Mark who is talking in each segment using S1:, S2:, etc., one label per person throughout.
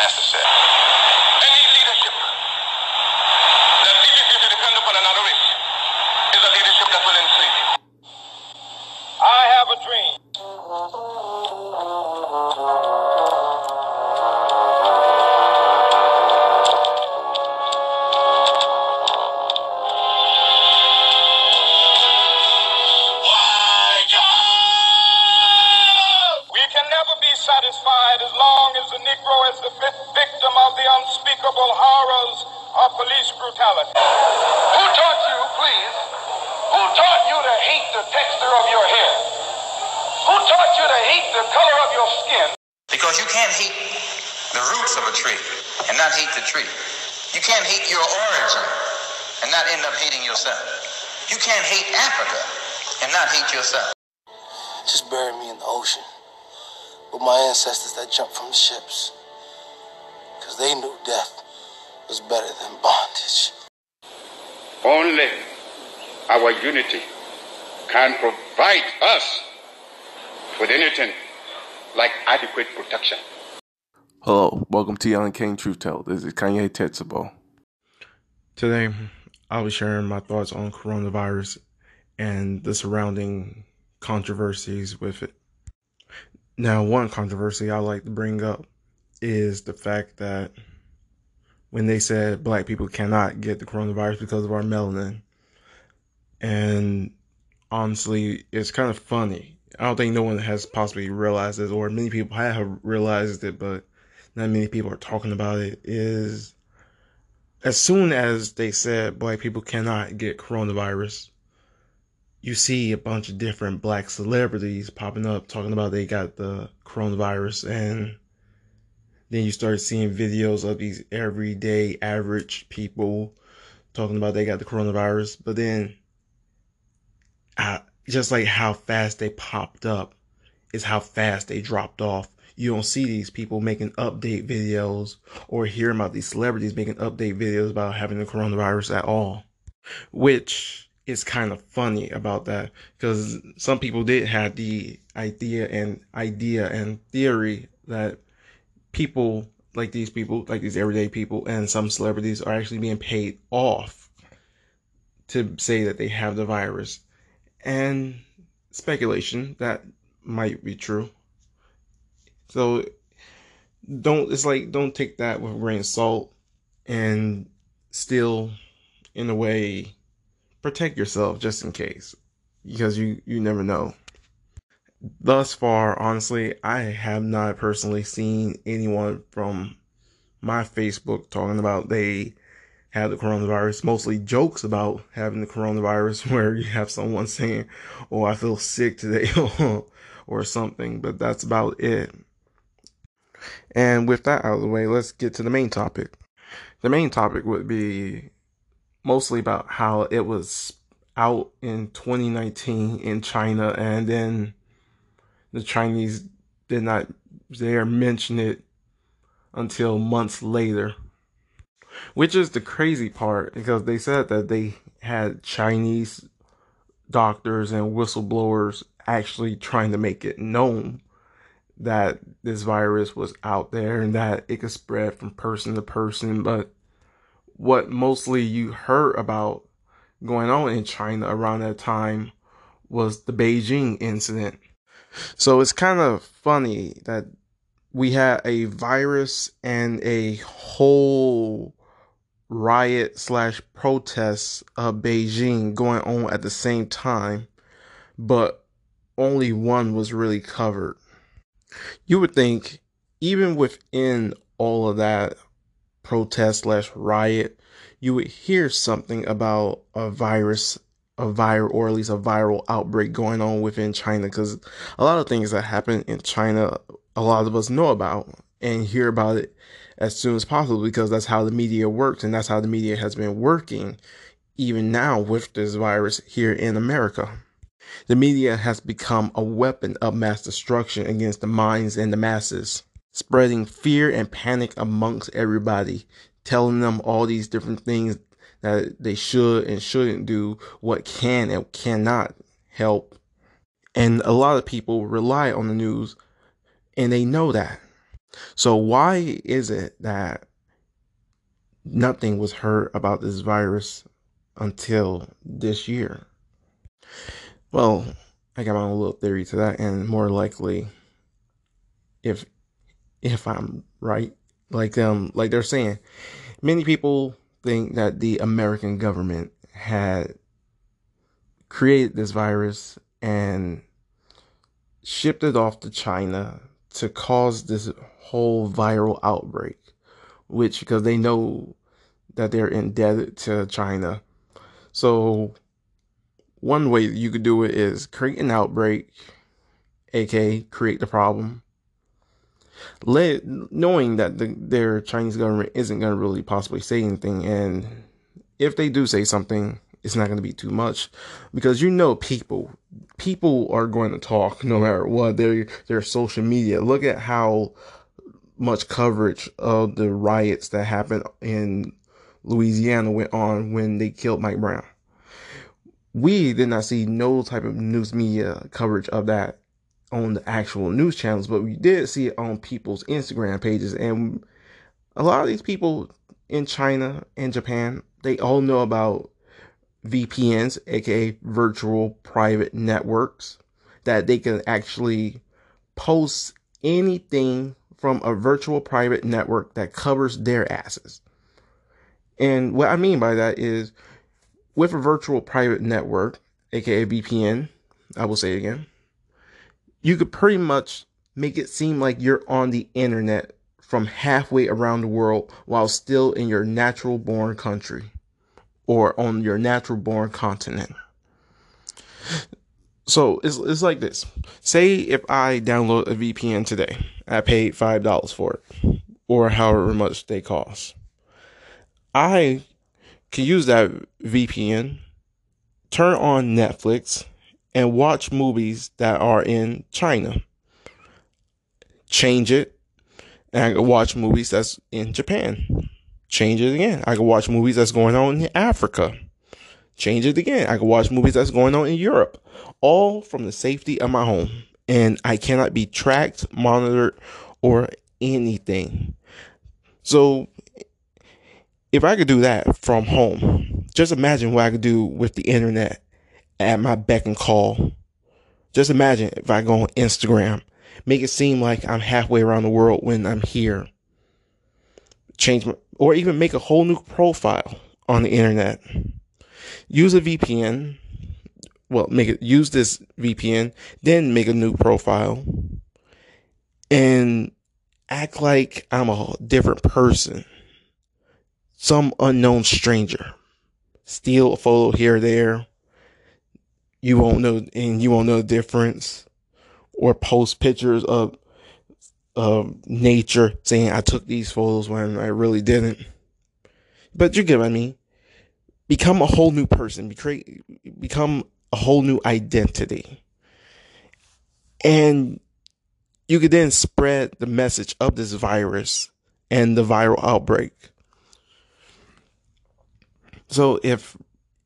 S1: necessary. Any leadership that teaches you to depend upon another race is a leadership that will enslave you. I have a dream. Satisfied as long as the Negro is the fifth victim of the unspeakable horrors of police brutality. Who taught you, please? Who taught you to hate the texture of your hair? Who taught you to hate the color of your skin?
S2: Because you can't hate the roots of a tree and not hate the tree. You can't hate your origin and not end up hating yourself. You can't hate Africa and not hate yourself.
S3: Just bury me in the ocean with my ancestors that jumped from the ships, because they knew death was better than bondage.
S4: Only our unity can provide us with anything like adequate protection.
S5: Hello, welcome to Young King Truth Tell. This is Kanye Tetsubo.
S6: Today, I'll be sharing my thoughts on coronavirus and the surrounding controversies with it. Now, one controversy I like to bring up is the fact that when they said black people cannot get the coronavirus because of our melanin. And honestly, it's kind of funny. I don't think no one has possibly realized this, or many people have realized it, but not many people are talking about it, is as soon as they said black people cannot get coronavirus, you see a bunch of different black celebrities popping up talking about they got the coronavirus, and then you start seeing videos of these everyday average people talking about they got the coronavirus. But then just like how fast they popped up is how fast they dropped off. You don't see these people making update videos or hearing about these celebrities making update videos about having the coronavirus at all, which is kind of funny about that, because some people did have the idea and theory that people like these everyday people and some celebrities are actually being paid off to say that they have the virus. And speculation that might be true. So don't take that with a grain of salt, and still, in a way, protect yourself just in case, because you never know. Thus far, honestly, I have not personally seen anyone from my Facebook talking about they have the coronavirus. Mostly jokes about having the coronavirus, where you have someone saying, "Oh, I feel sick today," or something, but that's about it. And with that out of the way, let's get to the main topic. The main topic would be mostly about how it was out in 2019 in China, and then the Chinese did not dare mention it until months later, which is the crazy part, because they said that they had Chinese doctors and whistleblowers actually trying to make it known that this virus was out there and that it could spread from person to person. But what mostly you heard about going on in China around that time was the Beijing incident. So it's kind of funny that we had a virus and a whole riot/protest of Beijing going on at the same time, but only one was really covered. You would think, even within all of that protest/riot, you would hear something about a virus, or at least a viral outbreak going on within China, because a lot of things that happen in China, a lot of us know about and hear about it as soon as possible, because that's how the media works, and that's how the media has been working even now with this virus here in America. The media has become a weapon of mass destruction against the minds and the masses, spreading fear and panic amongst everybody, telling them all these different things that they should and shouldn't do, what can and cannot help. And a lot of people rely on the news, and they know that. So why is it that nothing was heard about this virus until this year? Well, I got my own little theory to that, and more likely, if I'm right, like they're saying, many people think that the American government had created this virus and shipped it off to China to cause this whole viral outbreak, which, because they know that they're indebted to China. So one way you could do it is create an outbreak, aka create the problem, knowing that their Chinese government isn't going to really possibly say anything, and if they do say something, it's not going to be too much, because people are going to talk no matter what. Their social media. Look at how much coverage of the riots that happened in Louisiana went on when they killed Mike Brown. We did not see no type of news media coverage of that on the actual news channels, but we did see it on people's Instagram pages. And a lot of these people in China and Japan, they all know about VPNs, aka virtual private networks, that they can actually post anything from a virtual private network that covers their asses. And what I mean by that is, with a virtual private network, aka VPN, I will say it again, you could pretty much make it seem like you're on the internet from halfway around the world while still in your natural born country or on your natural born continent. So it's like this. Say if I download a VPN today, I paid $5 for it, or however much they cost. I can use that VPN, turn on Netflix, and watch movies that are in China. Change it, and I can watch movies that's in Japan. Change it again. I can watch movies that's going on in Africa. Change it again. I can watch movies that's going on in Europe. All from the safety of my home. And I cannot be tracked, monitored, or anything. So if I could do that from home, just imagine what I could do with the internet at my beck and call. Just imagine if I go on Instagram, make it seem like I'm halfway around the world when I'm here. Or even make a whole new profile on the internet. Use a VPN. Well, use this VPN, then make a new profile and act like I'm a different person. Some unknown stranger. Steal a photo here or there. You won't know the difference. Or post pictures of nature saying I took these photos when I really didn't. But you get what I mean. Become a whole new person. Become a whole new identity. And you could then spread the message of this virus and the viral outbreak. So if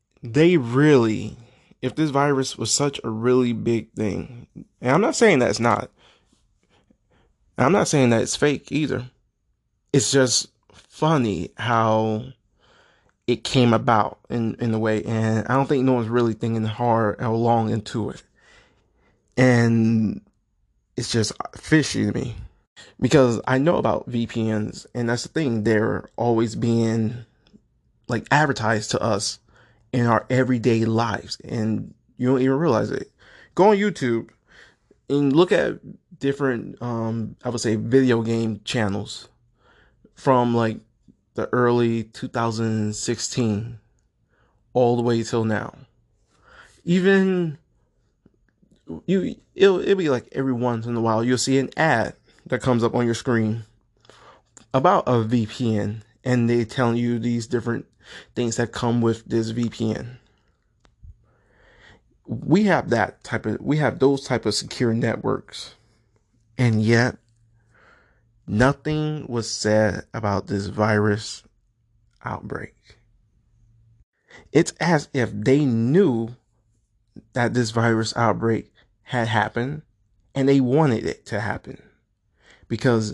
S6: this virus was such a really big thing, and I'm not saying that it's not. I'm not saying that it's fake either. It's just funny how it came about in a way, and I don't think no one's really thinking hard or long into it. And it's just fishy to me, because I know about VPNs, and that's the thing, they're always being like advertised to us in our everyday lives, and you don't even realize it. Go on YouTube and look at different I would say video game channels from like the early 2016 all the way till now. Even it'll be like every once in a while you'll see an ad that comes up on your screen about a VPN, and they telling you these different things that come with this VPN. We have those type of secure networks, and yet nothing was said about this virus outbreak. It's as if they knew that this virus outbreak had happened and they wanted it to happen, because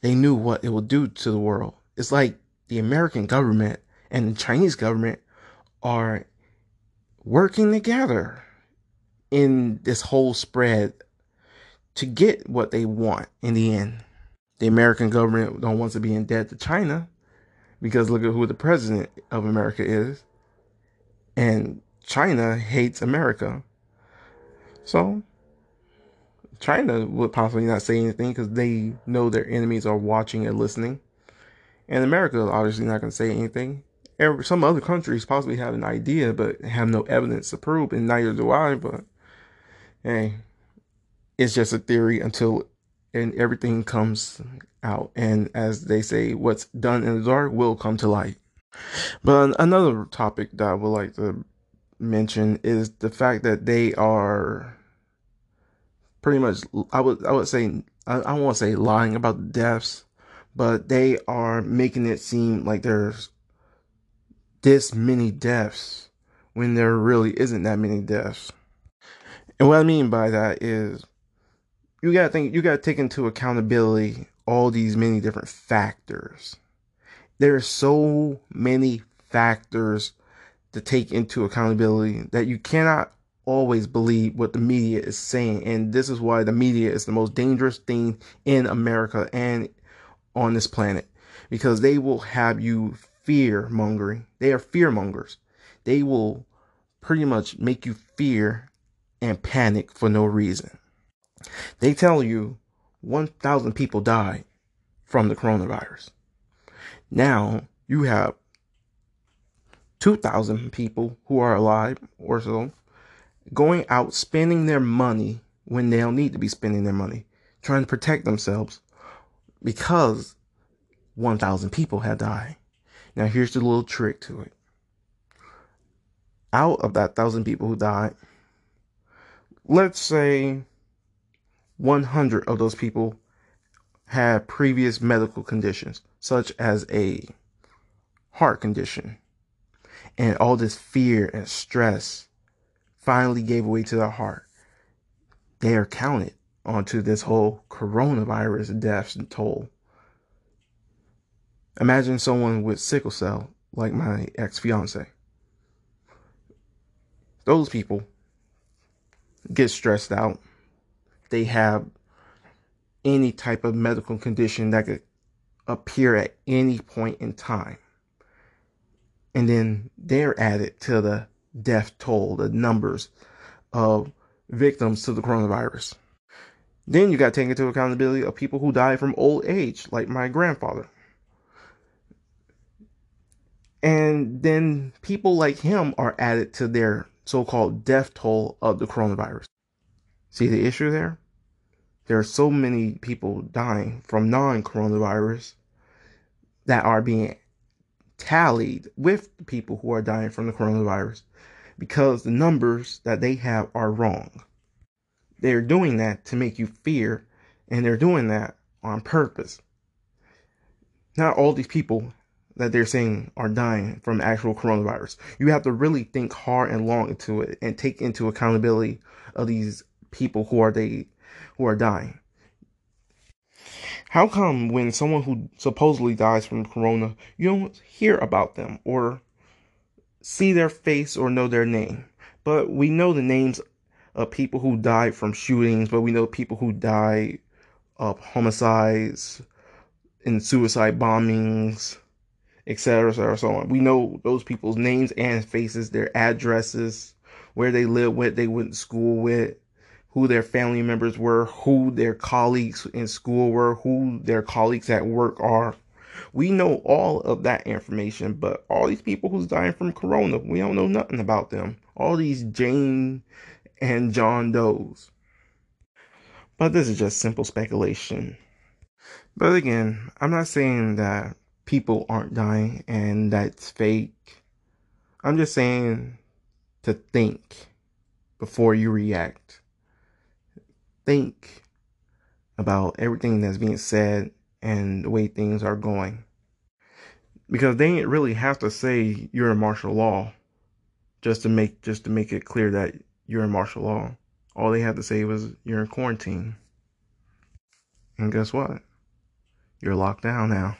S6: they knew what it would do to the world. It's like the American government and the Chinese government are working together in this whole spread to get what they want in the end. The American government don't want to be in debt to China because look at who the president of America is. And China hates America. So China would possibly not say anything because they know their enemies are watching and listening. And America is obviously not going to say anything. Some other countries possibly have an idea but have no evidence to prove, and neither do I. But hey, it's just a theory until everything comes out. And as they say, what's done in the dark will come to light. But another topic that I would like to mention is the fact that they are pretty much, I would say, I won't say lying about the deaths, but they are making it seem like there's this many deaths when there really isn't that many deaths. And what I mean by that is you gotta take into accountability all these many different factors. There are so many factors to take into accountability that you cannot always believe what the media is saying. And this is why the media is the most dangerous thing in America and on this planet, because they will have you fear mongering. They are fear mongers. They will pretty much make you fear and panic for no reason. They tell you 1,000 people died from the coronavirus. Now you have 2,000 people who are alive or so going out spending their money when they don't need to be spending their money, trying to protect themselves because 1,000 people had died. Now here's the little trick to it. Out of that 1,000 people who died, let's say 100 of those people had previous medical conditions, such as a heart condition. And all this fear and stress finally gave way to their heart. They are counted onto this whole coronavirus deaths and toll. Imagine someone with sickle cell, like my ex-fiance. Those people get stressed out. They have any type of medical condition that could appear at any point in time. And then they're added to the death toll, the numbers of victims to the coronavirus. Then you got to take into accountability of people who died from old age, like my grandfather. And then people like him are added to their so-called death toll of the coronavirus. See the issue there? There are so many people dying from non-coronavirus that are being tallied with the people who are dying from the coronavirus because the numbers that they have are wrong. They're doing that to make you fear, and they're doing that on purpose. Not all these people that they're saying are dying from actual coronavirus. You have to really think hard and long into it and take into accountability of these people who are dying. How come when someone who supposedly dies from corona, you don't hear about them or see their face or know their name? But we know the names of people who died from shootings, but we know people who died of homicides and suicide bombings, etc., so on. We know those people's names and faces, their addresses, where they live, what they went to school with, who their family members were, who their colleagues in school were, who their colleagues at work are. We know all of that information, but all these people who's dying from corona, we don't know nothing about them. All these Jane and John Does. But this is just simple speculation. But again, I'm not saying that people aren't dying and that's fake. I'm just saying to think before you react. Think about everything that's being said and the way things are going. Because they didn't really have to say you're in martial law just to make it clear that you're in martial law. All they had to say was you're in quarantine. And guess what? You're locked down now.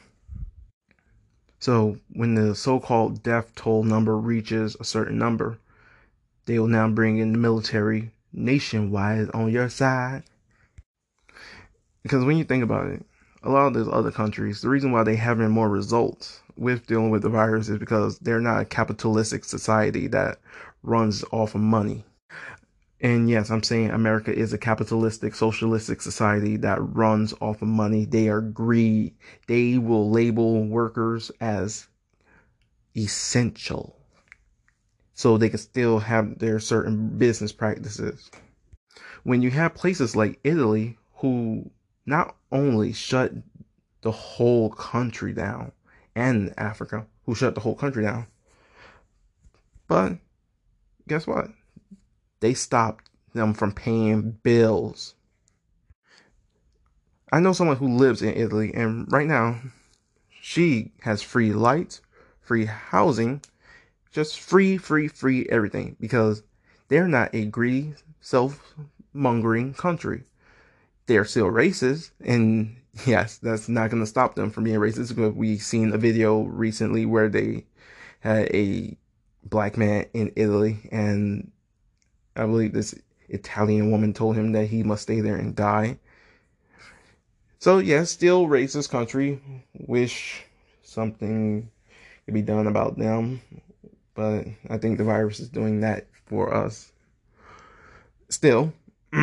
S6: So when the so-called death toll number reaches a certain number, they will now bring in the military nationwide on your side. Because when you think about it, a lot of those other countries, the reason why they having more results with dealing with the virus is because they're not a capitalistic society that runs off of money. And yes, I'm saying America is a capitalistic, socialistic society that runs off of money. They are greed. They will label workers as essential so they can still have their certain business practices. When you have places like Italy who not only shut the whole country down, and Africa who shut the whole country down, but guess what? They stopped them from paying bills. I know someone who lives in Italy, and right now she has free lights, free housing, just free everything, because they're not a greedy, self-mongering country. They're still racist, and yes, that's not going to stop them from being racist, because we've seen a video recently where they had a black man in Italy, and I believe this Italian woman told him that he must stay there and die. So yes, still racist country. Wish something could be done about them, but I think the virus is doing that for us. Still,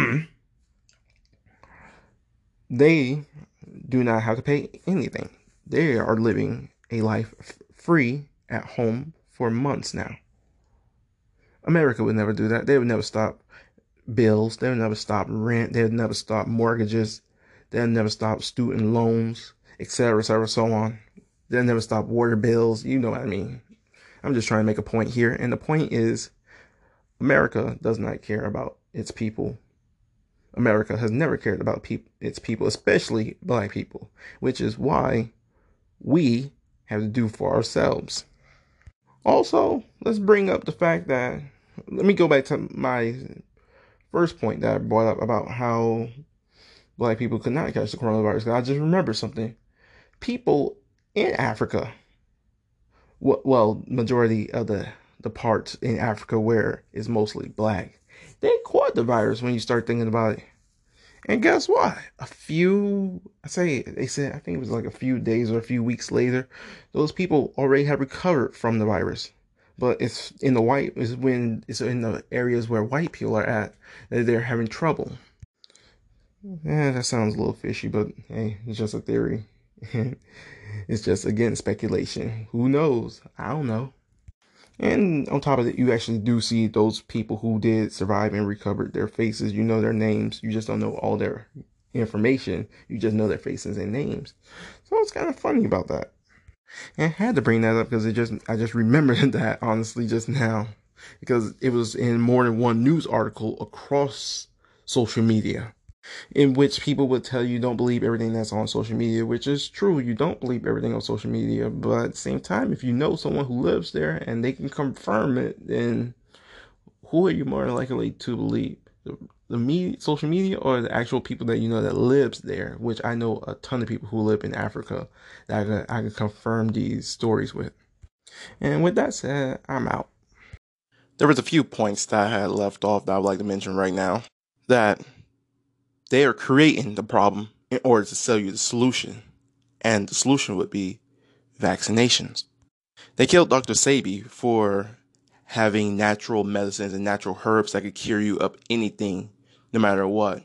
S6: they do not have to pay anything. They are living a life free at home for months now. America would never do that. They would never stop bills. They would never stop rent. They would never stop mortgages. They would never stop student loans, etc., so on. They'll never stop water bills. You know what I mean. I'm just trying to make a point here. And the point is, America does not care about its people. America has never cared about its people, especially black people, which is why we have to do for ourselves. Also, let's bring up the fact that, let me go back to my first point that I brought up about how black people could not catch the coronavirus. I just remembered something. People in Africa, well, majority of the parts in Africa where it's mostly black, they caught the virus when you start thinking about it. And guess what? I think it was like a few days or a few weeks later, those people already had recovered from the virus. But it's in the areas where white people are at that they're having trouble. That sounds a little fishy, but hey, it's just a theory. It's just, again, speculation. Who knows? I don't know. And on top of it, you actually do see those people who did survive and recovered, their faces. You know their names. You just don't know all their information. You just know their faces and names. So it's kind of funny about that. And I had to bring that up because I just remembered that, honestly, just now. Because it was in more than one news article across social media, in which people would tell you don't believe everything that's on social media, which is true. You don't believe everything on social media, but at the same time, if you know someone who lives there and they can confirm it, then who are you more likely to believe? The media, social media, or the actual people that you know that lives there? Which I know a ton of people who live in Africa that I can confirm these stories with. And with that said, I'm out. There was a few points that I had left off that I would like to mention right now. That they are creating the problem in order to sell you the solution. And the solution would be vaccinations. They killed Dr. Sebi for having natural medicines and natural herbs that could cure you of anything, no matter what.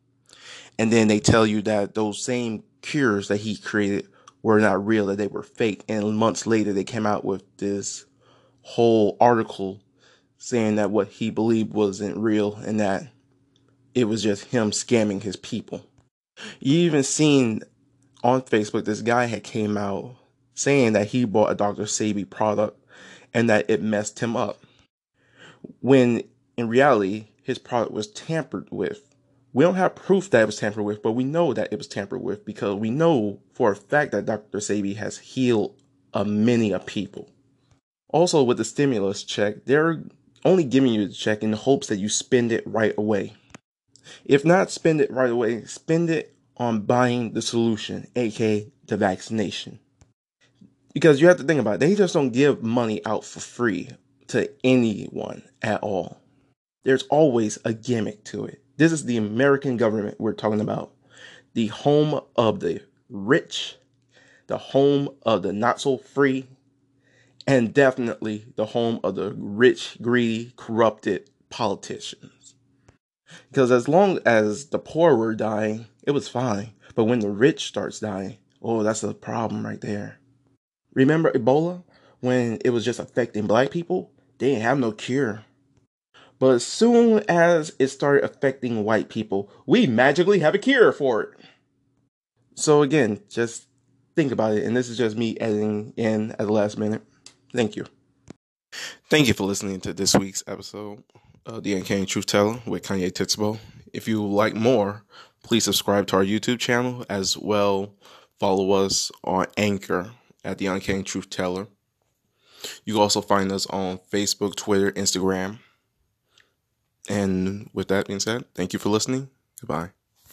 S6: And then they tell you that those same cures that he created were not real, that they were fake. And months later, they came out with this whole article saying that what he believed wasn't real and that it was just him scamming his people. You even seen on Facebook, this guy had came out saying that he bought a Dr. Sebi product and that it messed him up. When in reality, his product was tampered with. We don't have proof that it was tampered with, but we know that it was tampered with because we know for a fact that Dr. Sebi has healed many people. Also, with the stimulus check, they're only giving you the check in the hopes that you spend it right away. If not spend it right away, spend it on buying the solution, aka the vaccination. Because you have to think about it. They just don't give money out for free to anyone at all. There's always a gimmick to it. This is the American government we're talking about. The home of the rich, the home of the not so free, and definitely the home of the rich, greedy, corrupted politicians. Because as long as the poor were dying, it was fine. But when the rich starts dying, oh, that's a problem right there. Remember Ebola? When it was just affecting black people? They didn't have no cure. But as soon as it started affecting white people, we magically have a cure for it. So again, just think about it. And this is just me editing in at the last minute. Thank you.
S5: Thank you for listening to this week's episode of The Uncanny Truth Teller with Kanye Tetsubo. If you would like more, please subscribe to our YouTube channel, as well follow us on Anchor at The Uncanny Truth Teller. You can also find us on Facebook, Twitter, Instagram. And with that being said, thank you for listening. Goodbye.